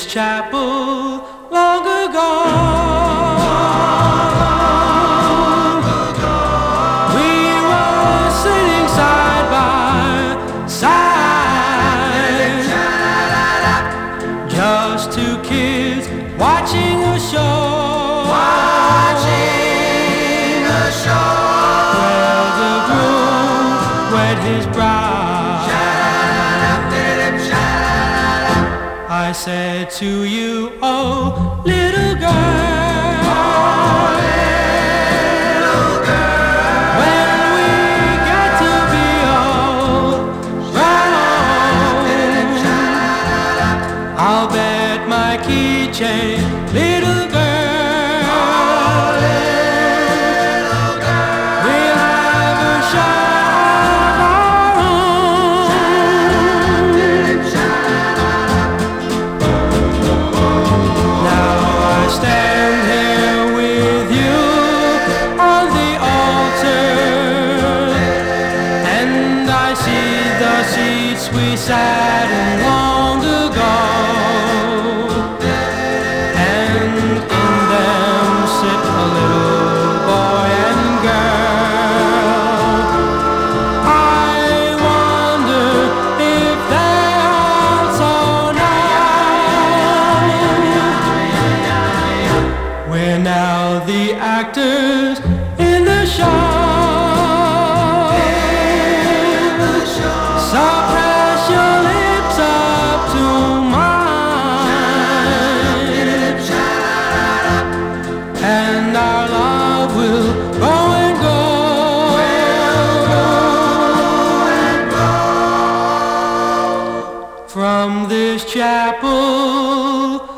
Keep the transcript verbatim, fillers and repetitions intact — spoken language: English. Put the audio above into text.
chapel long ago. We were sitting side by side, just two kids watching a show. Watching a show where the groom wet his brow. I said to you, oh, little girl, oh, little girl, when we get to be old, grown, I'll bet my keychain, little girl, oh, little girl, we'll have a shot. We sat in long ago, and in them sit a little boy and girl. I wonder if they're also now. We're now the actors in the show. So press your lips up to mine, and our love will grow and grow from this chapel